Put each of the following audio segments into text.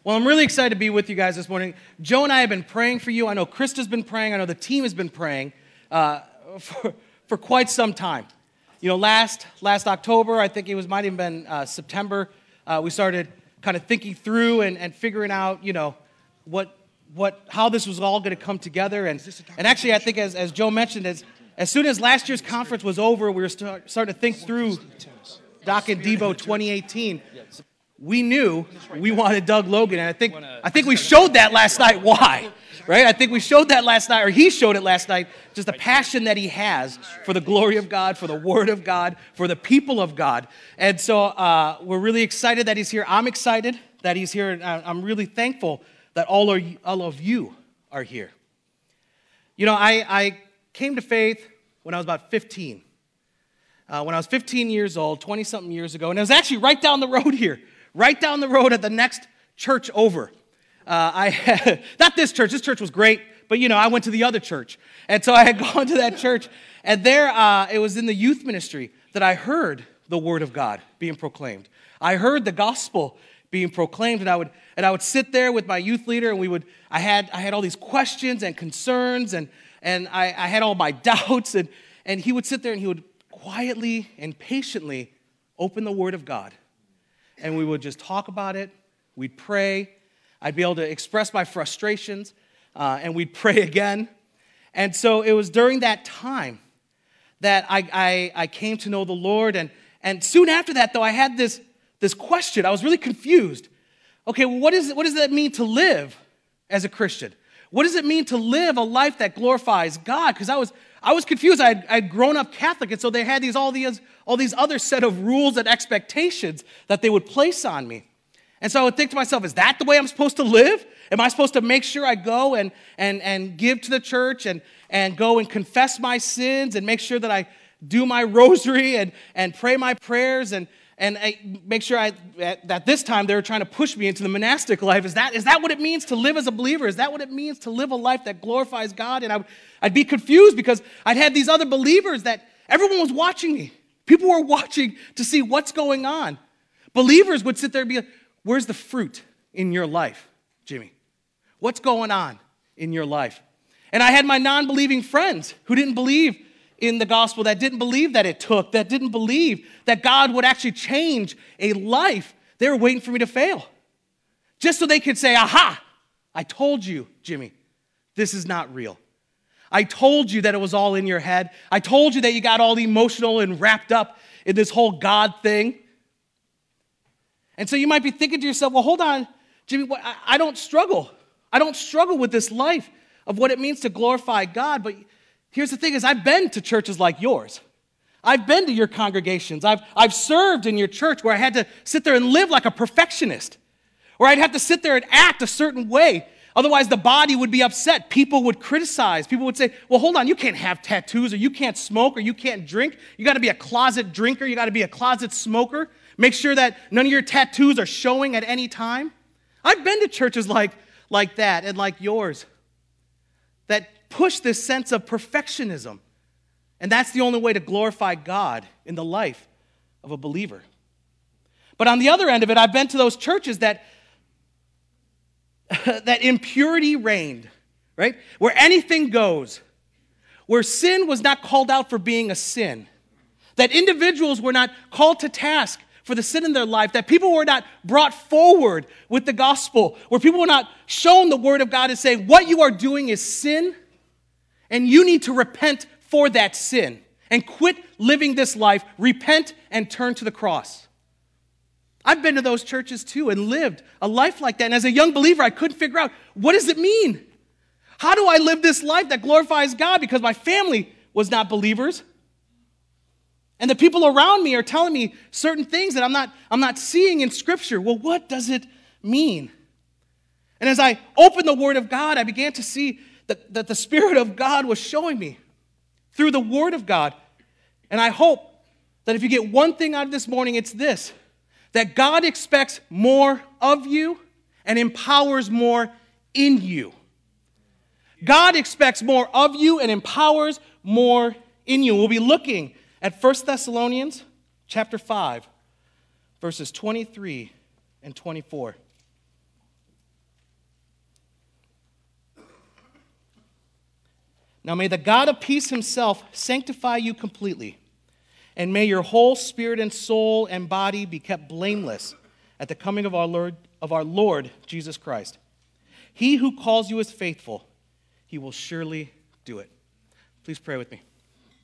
Well, I'm really excited to be with you guys this morning. Joe and I have been praying for you. I know Krista's been praying. I know the team has been praying for quite some time. You know, last October, I think it might have been September, we started kind of thinking through and figuring out, you know, how this was all going to come together. And actually, I think as Joe mentioned, as soon as last year's conference was over, we were starting to think through Doc and Debo 2018. We knew we wanted Doug Logan, and I think we showed that last night. Why? Right? I think we showed that last night, or he showed it last night, just the passion that he has for the glory of God, for the Word of God, for the people of God. And so we're really excited that he's here. I'm excited that he's here, and I'm really thankful that all of you are here. You know, I came to faith when I was about 15. When I was 15 years old, 20-something years ago, and it was actually right down the road here. Right down the road at the next church over. Not this church was great, but you know, I went to the other church. And so I had gone to that church, and there it was in the youth ministry that I heard the word of God being proclaimed. I heard the gospel being proclaimed, and I would sit there with my youth leader, and I had all these questions and concerns, and I had all my doubts, and he would sit there and he would quietly and patiently open the word of God. And we would just talk about it. We'd pray. I'd be able to express my frustrations, and we'd pray again. And so it was during that time that I came to know the Lord. And soon after that, though, I had this question. I was really confused. Okay, well, what does that mean to live as a Christian? What does it mean to live a life that glorifies God? Because I was confused. I'd grown up Catholic, and so they had all these other set of rules and expectations that they would place on me. And so I would think to myself, is that the way I'm supposed to live? Am I supposed to make sure I go and give to the church and go and confess my sins and make sure that I do my rosary and pray my prayers and I make sure at this time they were trying to push me into the monastic life. Is that what it means to live as a believer? Is that what it means to live a life that glorifies God? And I'd be confused because I'd had these other believers that everyone was watching me. People were watching to see what's going on. Believers would sit there and be like, where's the fruit in your life, Jimmy? What's going on in your life? And I had my non-believing friends who didn't believe in the gospel, that didn't believe that that didn't believe that God would actually change a life. They were waiting for me to fail. Just so they could say, aha, I told you, Jimmy, this is not real. I told you that it was all in your head. I told you that you got all emotional and wrapped up in this whole God thing. And so you might be thinking to yourself, well, hold on, Jimmy, I don't struggle. I don't struggle with this life of what it means to glorify God, but here's the thing is I've been to churches like yours. I've been to your congregations. I've served in your church where I had to sit there and live like a perfectionist, where I'd have to sit there and act a certain way. Otherwise, the body would be upset. People would criticize. People would say, well, hold on, you can't have tattoos, or you can't smoke, or you can't drink. You got to be a closet drinker. You got to be a closet smoker. Make sure that none of your tattoos are showing at any time. I've been to churches like that and like yours that push this sense of perfectionism. And that's the only way to glorify God in the life of a believer. But on the other end of it, I've been to those churches that impurity reigned, right? Where anything goes. Where sin was not called out for being a sin. That individuals were not called to task for the sin in their life. That people were not brought forward with the gospel. Where people were not shown the word of God and saying, what you are doing is sin. And you need to repent for that sin and quit living this life, repent and turn to the cross. I've been to those churches too and lived a life like that. And as a young believer, I couldn't figure out, what does it mean? How do I live this life that glorifies God? Because my family was not believers. And the people around me are telling me certain things that I'm not seeing in Scripture. Well, what does it mean? And as I opened the Word of God, I began to see that the Spirit of God was showing me through the Word of God. And I hope that if you get one thing out of this morning, it's this, that God expects more of you and empowers more in you. God expects more of you and empowers more in you. We'll be looking at 1 Thessalonians chapter 5, verses 23 and 24. Now may the God of peace himself sanctify you completely, and may your whole spirit and soul and body be kept blameless at the coming of our Lord Jesus Christ. He who calls you is faithful. He will surely do it. Please pray with me.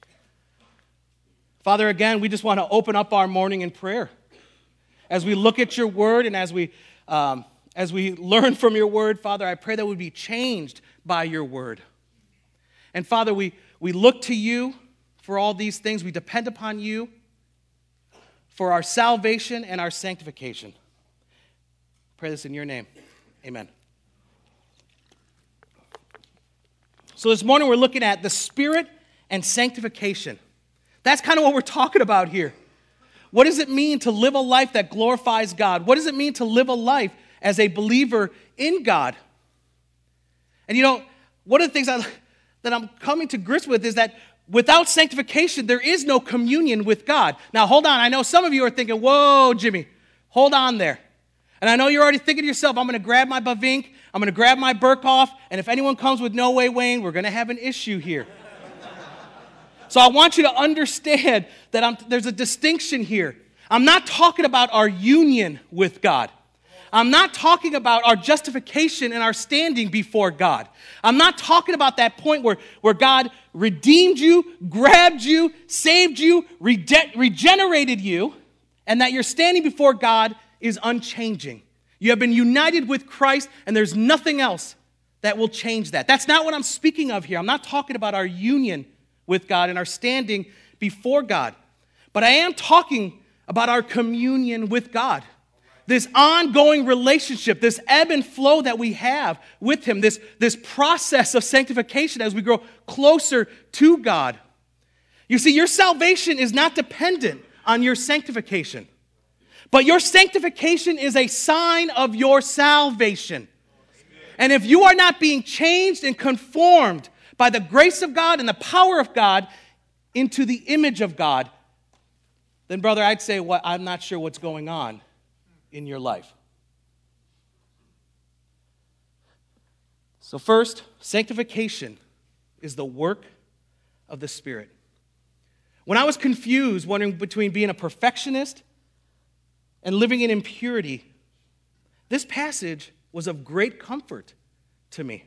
Father, again, we just want to open up our morning in prayer. As we look at your word and as we learn from your word, Father, I pray that we'd be changed by your word. And Father, we look to you for all these things. We depend upon you for our salvation and our sanctification. Pray this in your name. Amen. So this morning we're looking at the Spirit and sanctification. That's kind of what we're talking about here. What does it mean to live a life that glorifies God? What does it mean to live a life as a believer in God? And you know, one of the things that I'm coming to grips with is that without sanctification, there is no communion with God. Now, hold on. I know some of you are thinking, whoa, Jimmy, hold on there. And I know you're already thinking to yourself, I'm going to grab my Bavink, I'm going to grab my Berkhoff, and if anyone comes with No Way Wayne, we're going to have an issue here. So I want you to understand that there's a distinction here. I'm not talking about our union with God. I'm not talking about our justification and our standing before God. I'm not talking about that point where God redeemed you, grabbed you, saved you, regenerated you, and that your standing before God is unchanging. You have been united with Christ, and there's nothing else that will change that. That's not what I'm speaking of here. I'm not talking about our union with God and our standing before God. But I am talking about our communion with God. This ongoing relationship, this ebb and flow that we have with him, this process of sanctification as we grow closer to God. You see, your salvation is not dependent on your sanctification. But your sanctification is a sign of your salvation. And if you are not being changed and conformed by the grace of God and the power of God into the image of God, then, brother, I'd say, I'm not sure what's going on in your life. So first, sanctification is the work of the Spirit. When I was confused, wondering between being a perfectionist and living in impurity, this passage was of great comfort to me.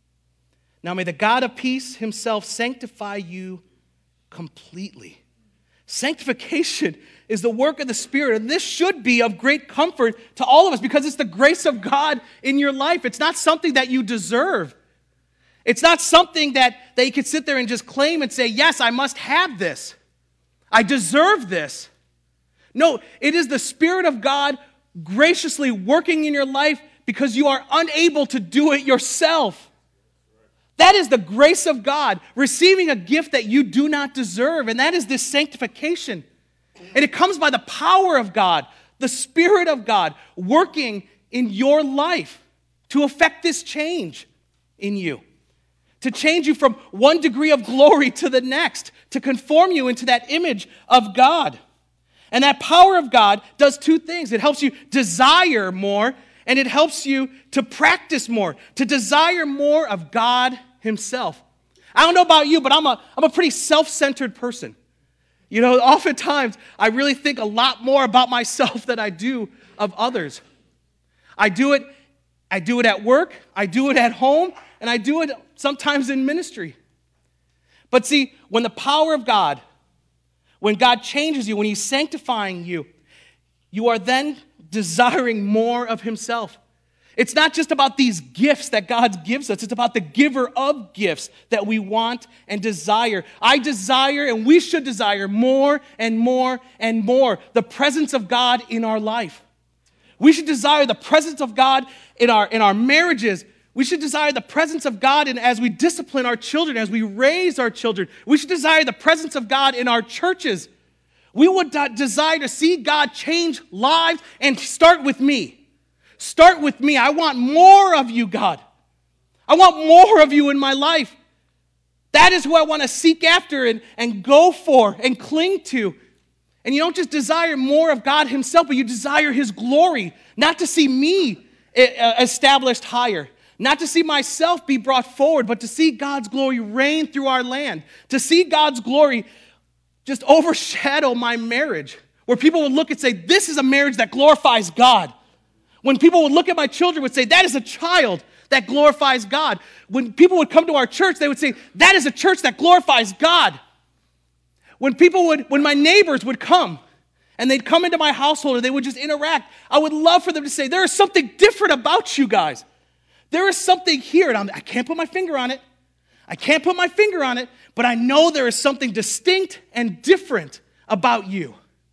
Now may the God of peace himself sanctify you completely. Sanctification is the work of the Spirit, and this should be of great comfort to all of us because it's the grace of God in your life. It's not something that you deserve. It's not something that you could sit there and just claim and say, yes, I must have this. I deserve this. No, it is the Spirit of God graciously working in your life because you are unable to do it yourself. That is the grace of God, receiving a gift that you do not deserve, and that is this sanctification. And it comes by the power of God, the Spirit of God, working in your life to effect this change in you, to change you from one degree of glory to the next, to conform you into that image of God. And that power of God does two things. It helps you desire more, and it helps you to practice more, to desire more of God himself. I don't know about you, but I'm a pretty self-centered person. You know, oftentimes I really think a lot more about myself than I do of others. I do it at work, I do it at home, and I do it sometimes in ministry. But see, when the power of God, when God changes you, when he's sanctifying you, you are then desiring more of himself. It's not just about these gifts that God gives us. It's about the giver of gifts that we want and desire. I desire, and we should desire more and more and more the presence of God in our life. We should desire the presence of God in our marriages. We should desire the presence of God as we discipline our children, as we raise our children. We should desire the presence of God in our churches. We would desire to see God change lives and start with me. Start with me. I want more of you, God. I want more of you in my life. That is who I want to seek after and go for and cling to. And you don't just desire more of God himself, but you desire his glory, not to see me established higher, Not to see myself be brought forward, but to see God's glory reign through our land. To see God's glory just overshadow my marriage. Where people would look and say, this is a marriage that glorifies God. When people would look at my children, would say, that is a child that glorifies God. When people would come to our church, they would say, that is a church that glorifies God. When my neighbors would come, and they'd come into my household, and they would just interact, I would love for them to say, there is something different about you guys. There is something here, and I can't put my finger on it. I can't put my finger on it, but I know there is something distinct and different about you.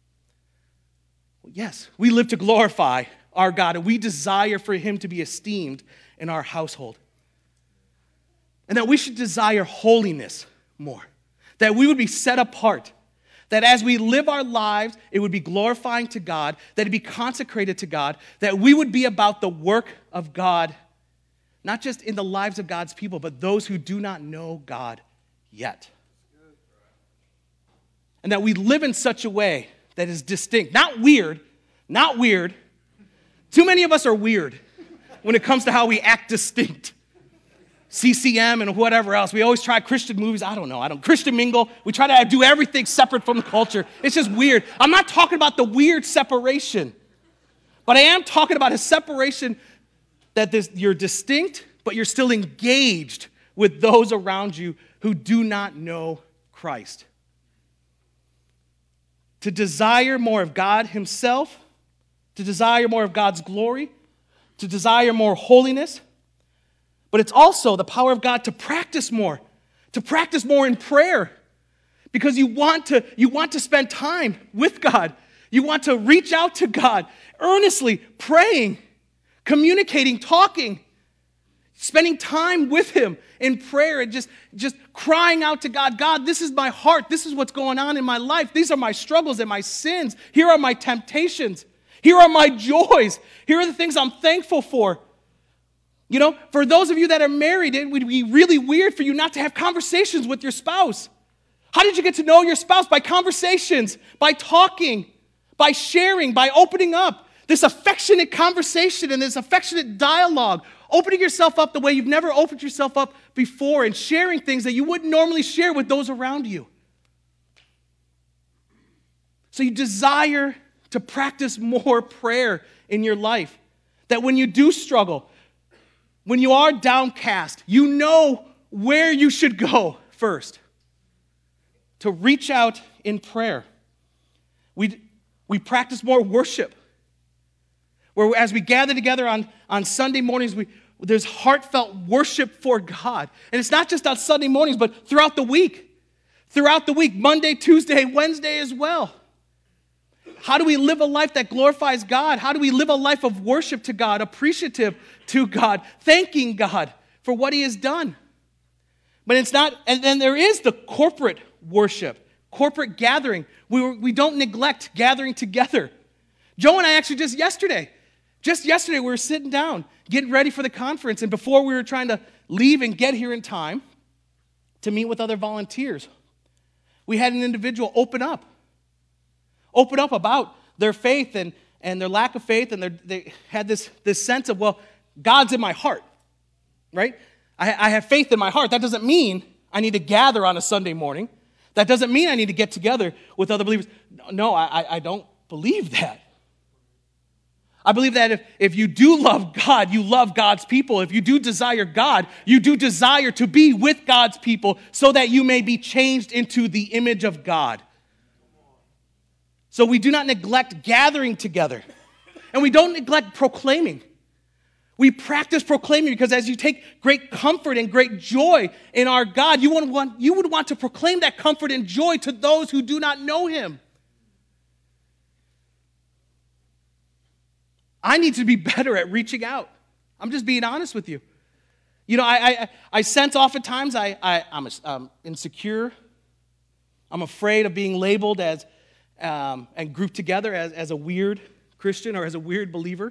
Yes, we live to glorify our God, and we desire for him to be esteemed in our household. And that we should desire holiness more. That we would be set apart. That as we live our lives, it would be glorifying to God. That it be consecrated to God. That we would be about the work of God, not just in the lives of God's people, but those who do not know God yet. And that we live in such a way that is distinct. Not weird. Too many of us are weird when it comes to how we act distinct. CCM and whatever else. We always try Christian movies. Christian mingle. We try to do everything separate from the culture. It's just weird. I'm not talking about the weird separation. But I am talking about a separation that you're distinct, but you're still engaged with those around you who do not know Christ. To desire more of God himself, to desire more of God's glory, to desire more holiness, but it's also the power of God to practice more in prayer, because you want to spend time with God. You want to reach out to God earnestly, praying, communicating, talking, spending time with him in prayer and just crying out to God. God, this is my heart. This is what's going on in my life. These are my struggles and my sins. Here are my temptations. Here are my joys. Here are the things I'm thankful for. You know, for those of you that are married, it would be really weird for you not to have conversations with your spouse. How did you get to know your spouse? By conversations, by talking, by sharing, by opening up. This affectionate conversation and this affectionate dialogue. Opening yourself up the way you've never opened yourself up before and sharing things that you wouldn't normally share with those around you. So you desire to practice more prayer in your life. That when you do struggle, when you are downcast, you know where you should go first. To reach out in prayer. We practice more worship. Where as we gather together on Sunday mornings, there's heartfelt worship for God. And it's not just on Sunday mornings, but throughout the week. Throughout the week, Monday, Tuesday, Wednesday as well. How do we live a life that glorifies God? How do we live a life of worship to God, appreciative to God, thanking God for what he has done? But it's not, and then there is the corporate worship, corporate gathering. We don't neglect gathering together. Joe and I actually just yesterday we were sitting down, getting ready for the conference, and before we were trying to leave and get here in time to meet with other volunteers, we had an individual open up about their faith and their lack of faith, and they had this sense of, well, God's in my heart, right? I have faith in my heart. That doesn't mean I need to gather on a Sunday morning. That doesn't mean I need to get together with other believers. No, I don't believe that. I believe that if you do love God, you love God's people. If you do desire God, you do desire to be with God's people so that you may be changed into the image of God. So we do not neglect gathering together. And we don't neglect proclaiming. We practice proclaiming because as you take great comfort and great joy in our God, you would want to proclaim that comfort and joy to those who do not know him. I need to be better at reaching out. I'm just being honest with you. You know, I sense oftentimes I'm insecure. I'm afraid of being labeled as and grouped together as a weird Christian or as a weird believer.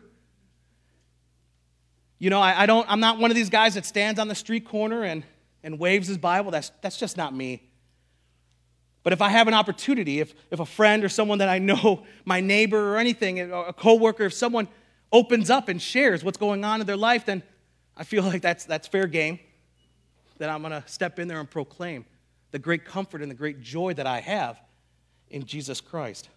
You know, I'm not one of these guys that stands on the street corner and waves his Bible. That's just not me. But if I have an opportunity, if a friend or someone that I know, my neighbor or anything, a coworker, if someone opens up and shares what's going on in their life, then I feel like that's fair game, that I'm going to step in there and proclaim the great comfort and the great joy that I have in Jesus Christ.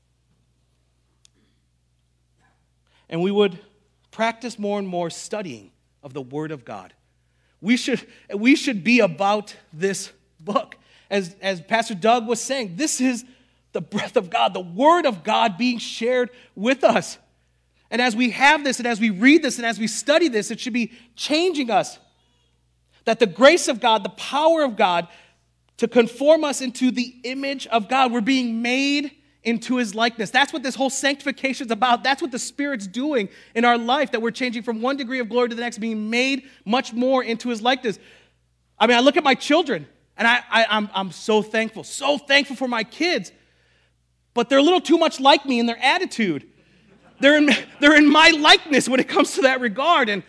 And we would practice more and more studying of the Word of God. We should be about this book. As Pastor Doug was saying, this is the breath of God, the Word of God being shared with us. And as we have this, and as we read this, and as we study this, it should be changing us. That the grace of God, the power of God, to conform us into the image of God. We're being made into His likeness. That's what this whole sanctification is about. That's what the Spirit's doing in our life, that we're changing from one degree of glory to the next, being made much more into His likeness. I mean, I look at my children, and I'm so thankful for my kids, but they're a little too much like me in their attitude. They're in my likeness when it comes to that regard, and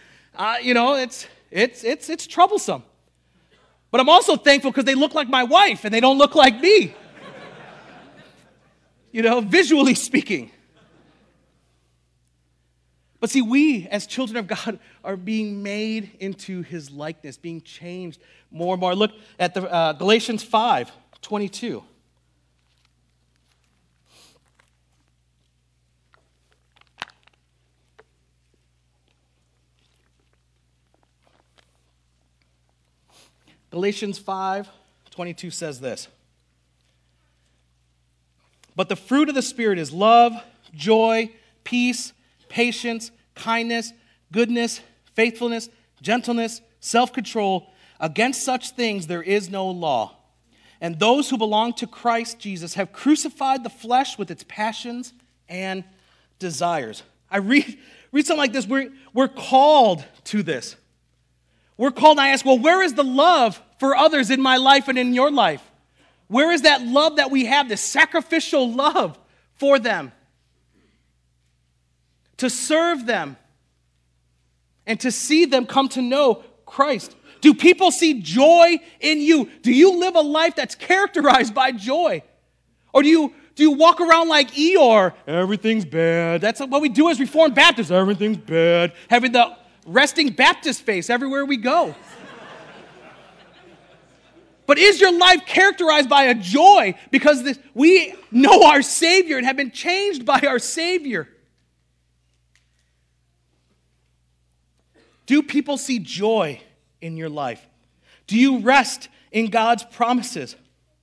it's troublesome. But I'm also thankful because they look like my wife and they don't look like me. Visually speaking. But see, we as children of God are being made into His likeness, being changed more and more. Look at the Galatians 5:22. Galatians 5:22 says this. But the fruit of the Spirit is love, joy, peace, patience, kindness, goodness, faithfulness, gentleness, self-control. Against such things there is no law. And those who belong to Christ Jesus have crucified the flesh with its passions and desires. I read something like this. We're called to this. We're called, and I ask, well, where is the love for others in my life and in your life? Where is that love that we have, this sacrificial love for them? To serve them and to see them come to know Christ. Do people see joy in you? Do you live a life that's characterized by joy? Or do you walk around like Eeyore? Everything's bad. That's what we do as Reformed Baptists. Everything's bad. Having the resting Baptist face everywhere we go. But is your life characterized by a joy because we know our Savior and have been changed by our Savior? Do people see joy in your life? Do you rest in God's promises?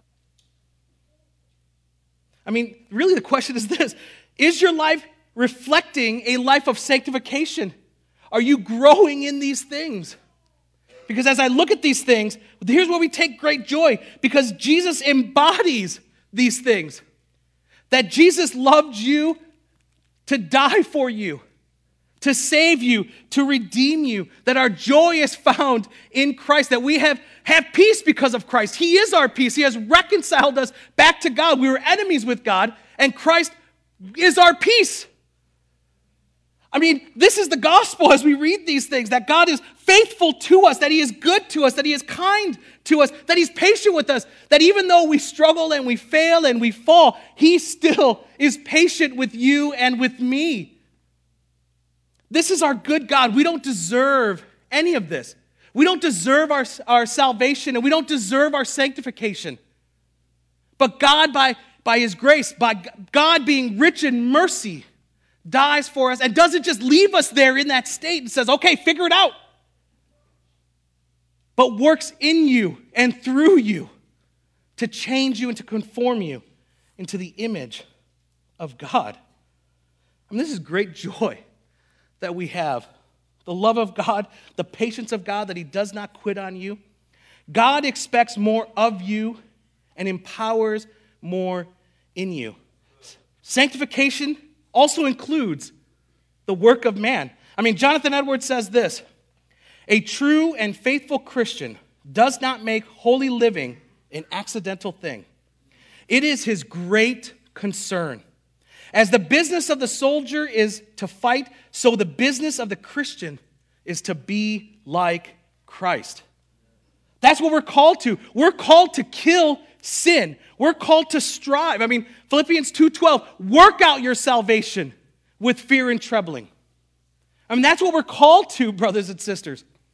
I mean, really the question is this. Is your life reflecting a life of sanctification? Are you growing in these things? Because as I look at these things, here's where we take great joy. Because Jesus embodies these things. That Jesus loved you to die for you, to save you, to redeem you. That our joy is found in Christ. That we have peace because of Christ. He is our peace. He has reconciled us back to God. We were enemies with God, and Christ is our peace. I mean, this is the gospel as we read these things, that God is faithful to us, that He is good to us, that He is kind to us, that He's patient with us, that even though we struggle and we fail and we fall, He still is patient with you and with me. This is our good God. We don't deserve any of this. We don't deserve our salvation, and we don't deserve our sanctification. But God, by His grace, by God being rich in mercy, dies for us and doesn't just leave us there in that state and says, okay, figure it out. But works in you and through you to change you and to conform you into the image of God. I mean, this is great joy that we have. The love of God, the patience of God, that He does not quit on you. God expects more of you and empowers more in you. Sanctification also includes the work of man. I mean, Jonathan Edwards says this: a true and faithful Christian does not make holy living an accidental thing. It is his great concern. As the business of the soldier is to fight, so the business of the Christian is to be like Christ. That's what we're called to. We're called to kill sin. We're called to strive. I mean, Philippians 2:12, work out your salvation with fear and trembling. I mean, that's what we're called to, brothers and sisters.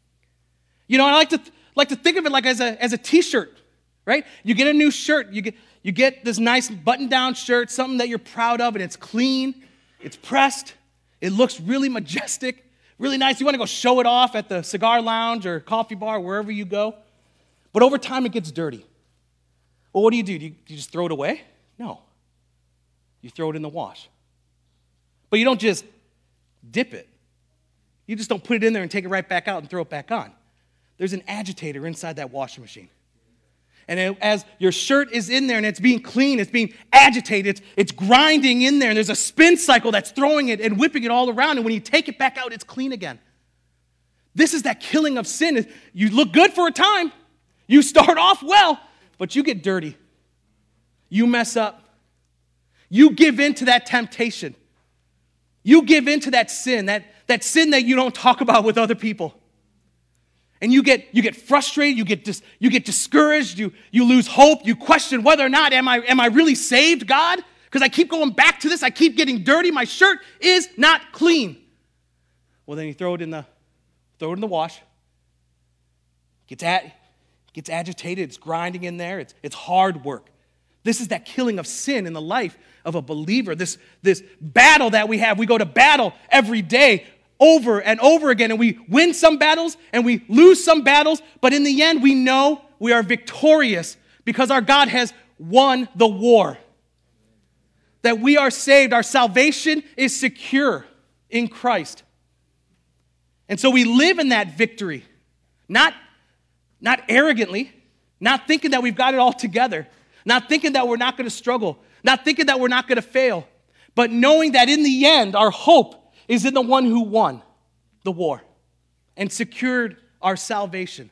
You know, I like to think of it like as a T-shirt, right? You get a new shirt, you get this nice button-down shirt, something that you're proud of, and it's clean, it's pressed, it looks really majestic, really nice. You want to go show it off at the cigar lounge or coffee bar, wherever you go. But over time, it gets dirty. Well, what do? Do you just throw it away? No. You throw it in the wash. But you don't just dip it. You just don't put it in there and take it right back out and throw it back on. There's an agitator inside that washing machine. And as your shirt is in there and it's being cleaned, it's being agitated, it's grinding in there, and there's a spin cycle that's throwing it and whipping it all around, and when you take it back out, it's clean again. This is that killing of sin. You look good for a time. You start off well, but you get dirty. You mess up. You give in to that temptation. You give in to that sin, that sin that you don't talk about with other people. And you get frustrated, you get discouraged, you lose hope, you question whether or not am I really saved, God? Because I keep going back to this, I keep getting dirty, my shirt is not clean. Well, then you throw it in the wash. Gets agitated, it's grinding in there, it's hard work. This is that killing of sin in the life of a believer. This battle that we have, we go to battle every day, over and over again, and we win some battles and we lose some battles, but in the end, we know we are victorious because our God has won the war. That we are saved, our salvation is secure in Christ. And so we live in that victory, not arrogantly, not thinking that we've got it all together, not thinking that we're not going to struggle, not thinking that we're not going to fail, but knowing that in the end, our hope is in the one who won the war and secured our salvation.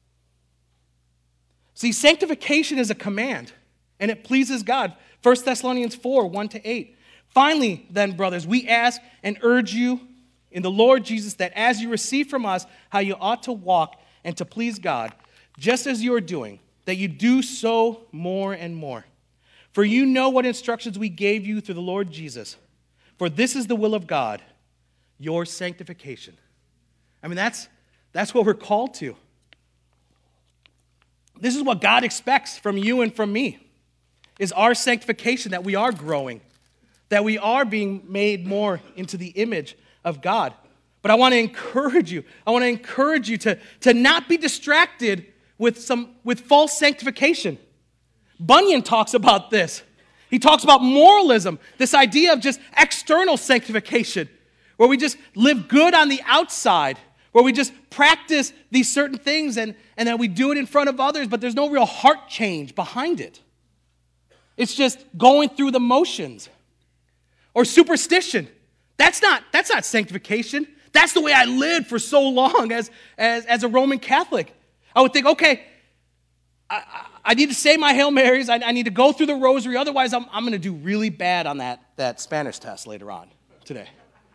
See, sanctification is a command, and it pleases God. 1 Thessalonians 4, 1-8. Finally, then, brothers, we ask and urge you in the Lord Jesus that as you receive from us how you ought to walk and to please God, just as you are doing, that you do so more and more. For you know what instructions we gave you through the Lord Jesus. For this is the will of God, your sanctification. I mean, that's what we're called to. This is what God expects from you and from me, is our sanctification, that we are growing, that we are being made more into the image of God. But I want to encourage you. I want to encourage you to not be distracted with false sanctification. Bunyan talks about this. He talks about moralism, this idea of just external sanctification, where we just live good on the outside, where we just practice these certain things and that we do it in front of others, but there's no real heart change behind it. It's just going through the motions. Or superstition. That's not sanctification. That's the way I lived for so long as a Roman Catholic. I would think, okay, I need to say my Hail Marys. I need to go through the rosary. Otherwise, I'm going to do really bad on that Spanish test later on today.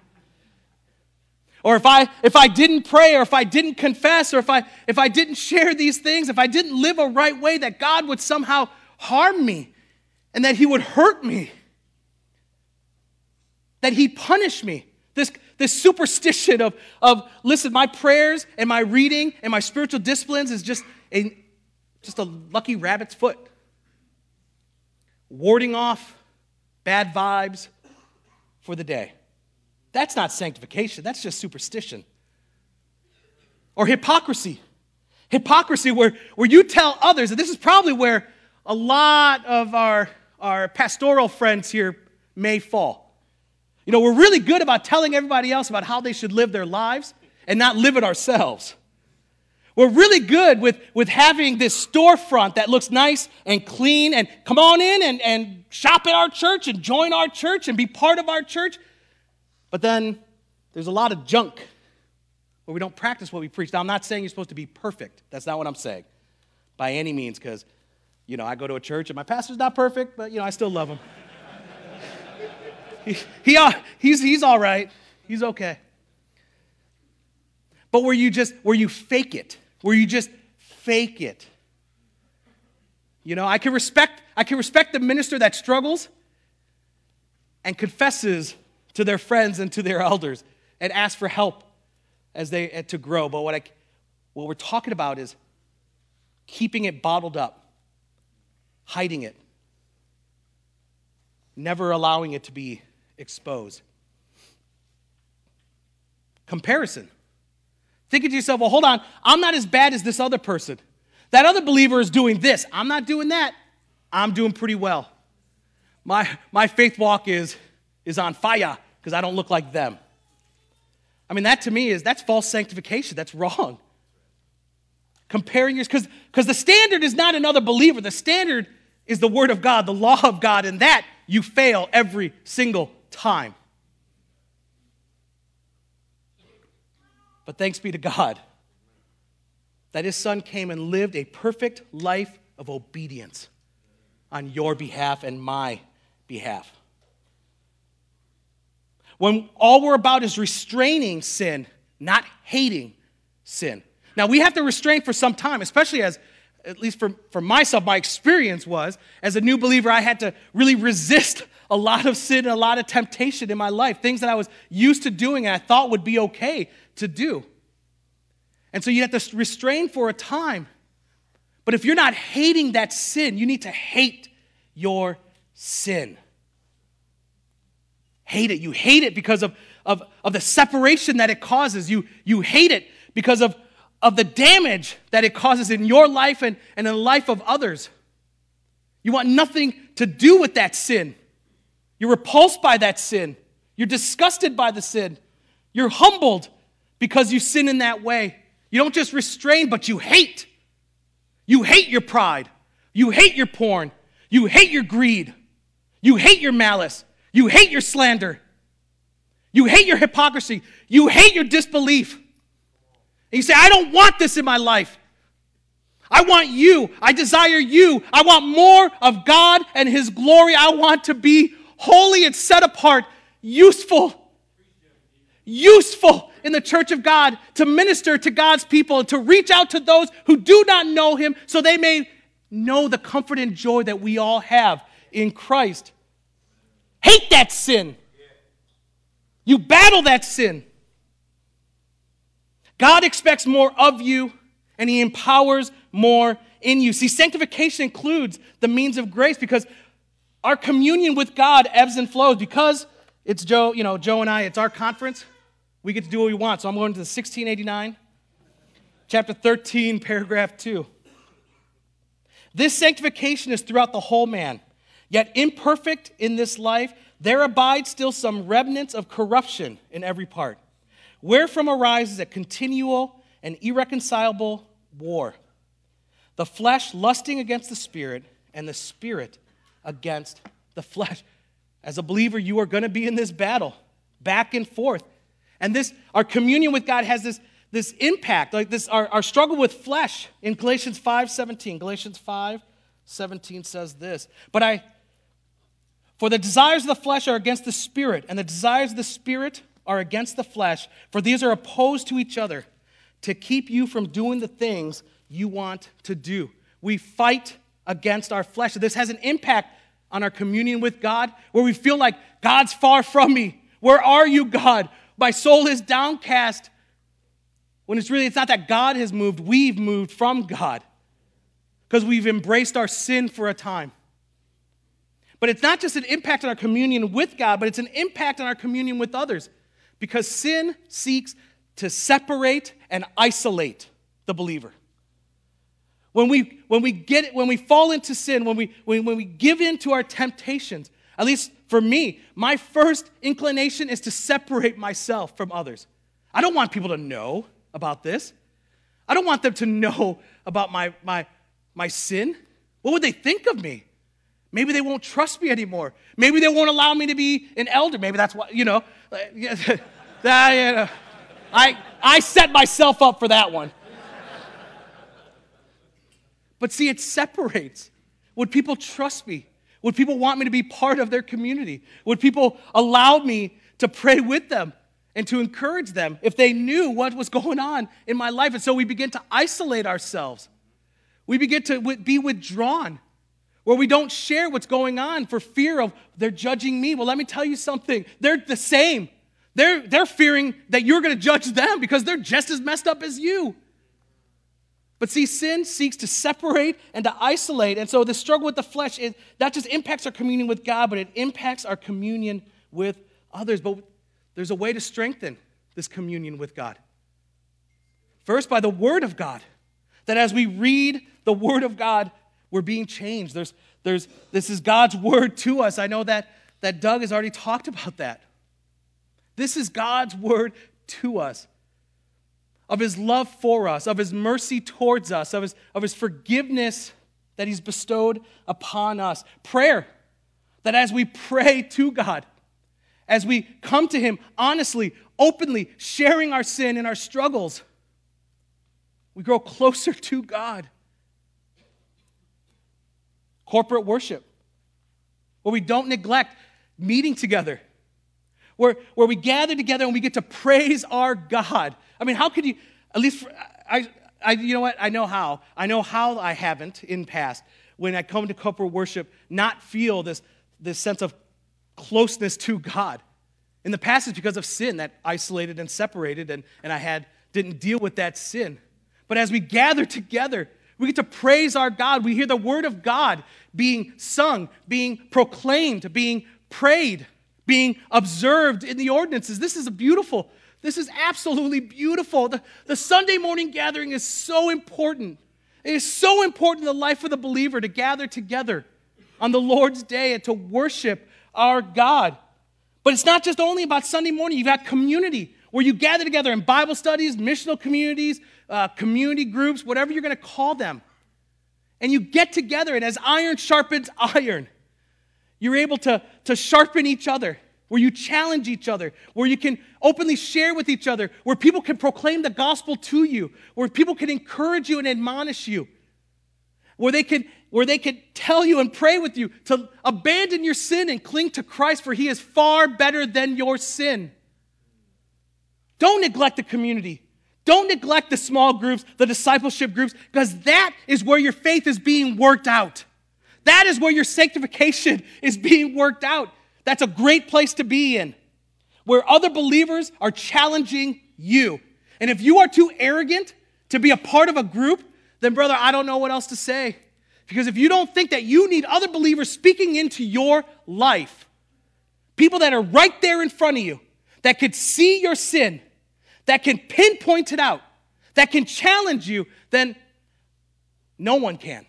Or if I didn't pray, or if I didn't confess, or if I didn't share these things, if I didn't live a right way, that God would somehow harm me and that he would hurt me, that he'd punish me. This superstition of listen, my prayers and my reading and my spiritual disciplines is just a lucky rabbit's foot, warding off bad vibes for the day. That's not sanctification. That's just superstition. Or hypocrisy. Hypocrisy where you tell others, and this is probably where a lot of our pastoral friends here may fall. You know, we're really good about telling everybody else about how they should live their lives and not live it ourselves. We're really good with having this storefront that looks nice and clean and come on in and shop at our church and join our church and be part of our church. But then there's a lot of junk where we don't practice what we preach. Now, I'm not saying you're supposed to be perfect. That's not what I'm saying by any means, because, you know, I go to a church and my pastor's not perfect, but, you know, I still love him. He's all right. He's okay. But where you fake it, where you just fake it. You know, I can respect the minister that struggles and confesses to their friends and to their elders and asks for help as they to grow. But What we're talking about is keeping it bottled up, hiding it, never allowing it to be exposed. Comparison. Thinking to yourself, well, hold on, I'm not as bad as this other person. That other believer is doing this. I'm not doing that. I'm doing pretty well. My faith walk is on fire because I don't look like them. I mean, that to me that's false sanctification. That's wrong. Comparing yours, because the standard is not another believer. The standard is the Word of God, the law of God, and that you fail every single time. But thanks be to God that His Son came and lived a perfect life of obedience on your behalf and my behalf. When all we're about is restraining sin, not hating sin. Now, we have to restrain for some time, especially as, at least for myself, my experience was, as a new believer, I had to really resist a lot of sin and a lot of temptation in my life, things that I was used to doing and I thought would be okay to do. And so you have to restrain for a time. But if you're not hating that sin, you need to hate your sin. Hate it. You hate it because of the separation that it causes. You hate it because of the damage that it causes in your life and in the life of others. You want nothing to do with that sin. You're repulsed by that sin. You're disgusted by the sin. You're humbled because you sin in that way. You don't just restrain, but you hate. You hate your pride. You hate your porn. You hate your greed. You hate your malice. You hate your slander. You hate your hypocrisy. You hate your disbelief. And you say, I don't want this in my life. I want you. I desire you. I want more of God and His glory. I want to be holy and set apart, useful in the church of God, to minister to God's people and to reach out to those who do not know Him so they may know the comfort and joy that we all have in Christ. Hate that sin. You battle that sin. God expects more of you, and He empowers more in you. See, sanctification includes the means of grace because our communion with God ebbs and flows. Because it's Joe and I, it's our conference, we get to do what we want. So I'm going to the 1689, chapter 13, paragraph 2. This sanctification is throughout the whole man. Yet imperfect in this life, there abides still some remnants of corruption in every part, wherefrom arises a continual and irreconcilable war, the flesh lusting against the spirit, and the spirit against the flesh. As a believer, you are going to be in this battle, back and forth. And our communion with God has this impact, like this, our struggle with flesh in Galatians 5:17. Galatians 5:17 says this, for the desires of the flesh are against the spirit, and the desires of the spirit are against the flesh, for these are opposed to each other, to keep you from doing the things you want to do. We fight against our flesh. This has an impact on our communion with God, where we feel like God's far from me. Where are you, God? My soul is downcast. When it's not that God has moved, we've moved from God because we've embraced our sin for a time. But it's not just an impact on our communion with God, but it's an impact on our communion with others, because sin seeks to separate and isolate the believer. When we fall into sin, when we give in to our temptations, at least for me, my first inclination is to separate myself from others. I don't want people to know about this. I don't want them to know about my sin. What would they think of me? Maybe they won't trust me anymore. Maybe they won't allow me to be an elder. Maybe that's why, I set myself up for that one. But see, it separates. Would people trust me? Would people want me to be part of their community? Would people allow me to pray with them and to encourage them if they knew what was going on in my life? And so we begin to isolate ourselves. We begin to be withdrawn, where we don't share what's going on for fear of they're judging me. Well, let me tell you something. They're the same. They're fearing that you're going to judge them because they're just as messed up as you. But see, sin seeks to separate and to isolate. And so the struggle with the flesh, that just impacts our communion with God, but it impacts our communion with others. But there's a way to strengthen this communion with God. First, by the Word of God. That as we read the Word of God, we're being changed. This is God's Word to us. I know that Doug has already talked about that. This is God's Word to us. Of His love for us, of His mercy towards us, of His forgiveness that He's bestowed upon us. Prayer, that as we pray to God, as we come to Him honestly, openly, sharing our sin and our struggles, we grow closer to God. Corporate worship, where we don't neglect meeting together, where we gather together and we get to praise our God. I mean, how could you, at least, you know what, I know how I haven't in past, when I come to corporate worship, not feel this sense of closeness to God. In the past, it's because of sin that isolated and separated, and I didn't deal with that sin. But as we gather together, we get to praise our God. We hear the Word of God being sung, being proclaimed, being prayed, being observed in the ordinances. This is absolutely beautiful. The Sunday morning gathering is so important. It is so important in the life of the believer to gather together on the Lord's day and to worship our God. But it's not just only about Sunday morning. You've got community where you gather together in Bible studies, missional communities, community groups, whatever you're going to call them. And you get together, and as iron sharpens iron, you're able to sharpen each other, where you challenge each other, where you can openly share with each other, where people can proclaim the gospel to you, where people can encourage you and admonish you, where they can tell you and pray with you to abandon your sin and cling to Christ, for He is far better than your sin. Don't neglect the community. Don't neglect the small groups, the discipleship groups, because that is where your faith is being worked out. That is where your sanctification is being worked out. That's a great place to be in, where other believers are challenging you. And if you are too arrogant to be a part of a group, then brother, I don't know what else to say. Because if you don't think that you need other believers speaking into your life, people that are right there in front of you, that could see your sin, that can pinpoint it out, that can challenge you, then no one can.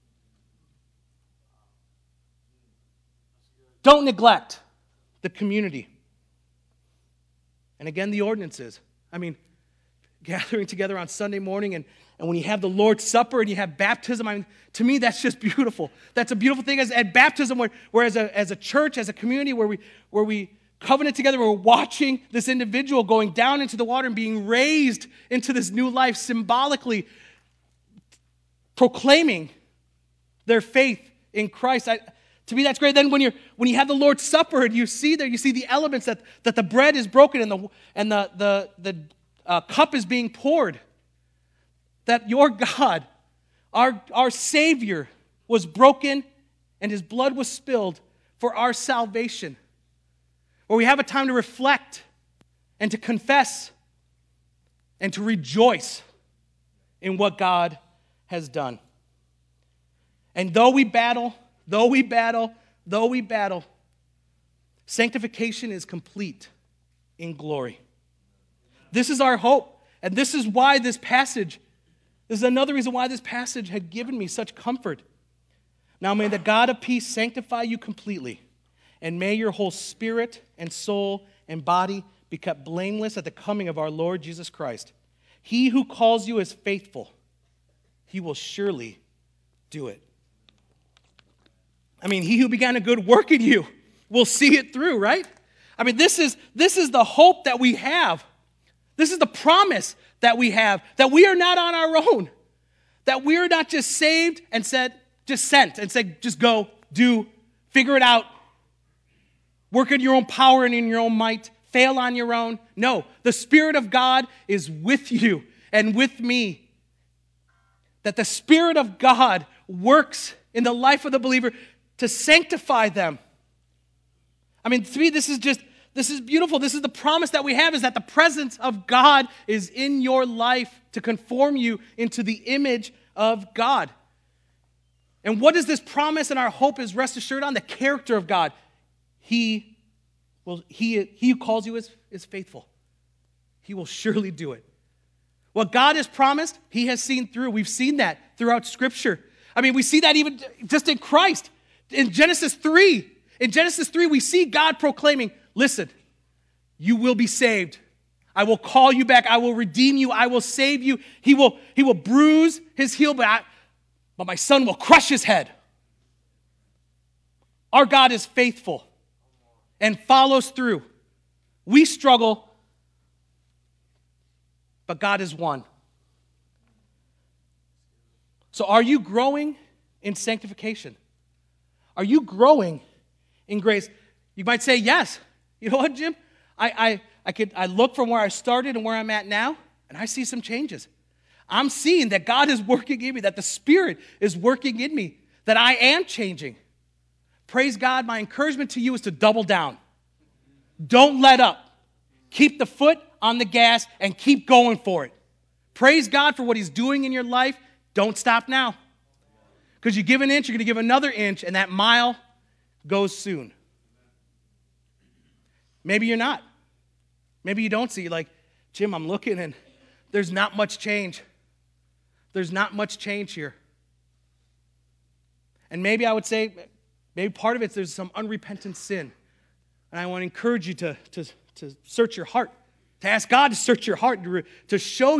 Don't neglect the community. And again, the ordinances. I mean, gathering together on Sunday morning and when you have the Lord's Supper and you have baptism, I mean, to me, that's just beautiful. That's a beautiful thing at baptism, where as a church, as a community, where we covenant together, we're watching this individual going down into the water and being raised into this new life, symbolically proclaiming their faith in Christ. To me, that's great. Then when you have the Lord's Supper and you see the elements that the bread is broken and the cup is being poured, that your God, our Savior, was broken and His blood was spilled for our salvation. Where we have a time to reflect and to confess and to rejoice in what God has done. And though we battle, sanctification is complete in glory. This is our hope, and this is another reason why this passage had given me such comfort. Now may the God of peace sanctify you completely, and may your whole spirit and soul and body be kept blameless at the coming of our Lord Jesus Christ. He who calls you is faithful. He will surely do it. I mean, he who began a good work in you will see it through, right? I mean, this is the hope that we have. This is the promise that we have, that we are not on our own, that we are not just saved and sent, just go, do, figure it out, work in your own power and in your own might, fail on your own. No, the Spirit of God is with you and with me. That the Spirit of God works in the life of the believer to sanctify them. I mean, to me, this is this is beautiful. This is the promise that we have, is that the presence of God is in your life to conform you into the image of God. And what is this promise and our hope is rest assured on? The character of God. He who calls you is faithful. He will surely do it. What God has promised, he has seen through. We've seen that throughout Scripture. I mean, we see that even just in Christ. In Genesis 3, we see God proclaiming, listen, you will be saved. I will call you back. I will redeem you. I will save you. He will bruise his heel, but my son will crush his head. Our God is faithful and follows through. We struggle, but God is one. So are you growing in sanctification? Are you growing in grace? You might say yes. You know what, Jim? I look from where I started and where I'm at now, and I see some changes. I'm seeing that God is working in me, that the Spirit is working in me, that I am changing. Praise God. My encouragement to you is to double down. Don't let up. Keep the foot on the gas and keep going for it. Praise God for what he's doing in your life. Don't stop now. Because you give an inch, you're going to give another inch, and that mile goes soon. Maybe you're not. Maybe you don't see, like, Jim, I'm looking and there's not much change. There's not much change here. And maybe I would say, maybe part of it is there's some unrepentant sin. And I want to encourage you to search your heart, to ask God to search your heart, to show